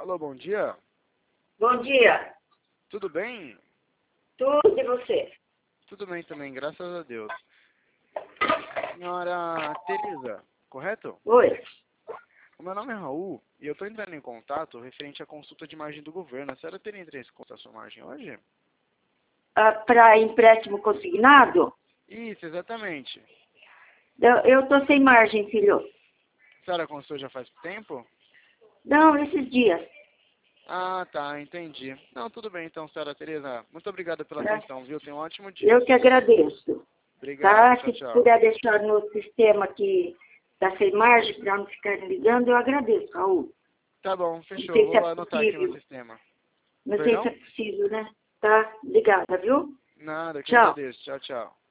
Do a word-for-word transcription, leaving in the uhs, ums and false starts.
Alô, bom dia. Bom dia. Tudo bem? Tudo e você? Tudo bem também, graças a Deus. Senhora Teresa, correto? Oi. O meu nome é Raul e eu estou entrando em contato referente à consulta de margem do governo. A senhora teria interesse em consultar sua margem hoje? Ah, para empréstimo consignado? Isso, exatamente. Eu estou sem margem, filho. A senhora consultou já faz tempo? Não, esses dias. Ah, tá, entendi. Não, tudo bem então, senhora Teresa. Muito obrigada pela Tá? atenção, viu? Tenha um ótimo dia. Eu que agradeço. Obrigado, Tá? tchau, Se tchau. puder deixar no sistema que está sem margem para não ficar ligando, eu agradeço, Raul. Tá bom, Não fechou. sei se é Vou anotar aqui no possível. sistema. Não sei se é Perdão? possível, né? Tá? Obrigada, viu? Nada, eu que Tchau. agradeço. Tchau, tchau.